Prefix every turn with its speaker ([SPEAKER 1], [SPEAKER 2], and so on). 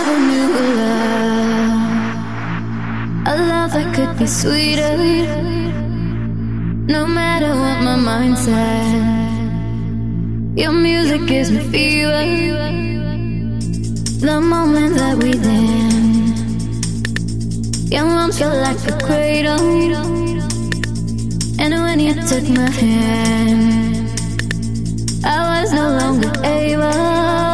[SPEAKER 1] never knew a love that could be sweeter. No matter what my mind said, your music gives me fever. The moment that we dance, your arms felt like a cradle. And when you took my hand, I was no longer able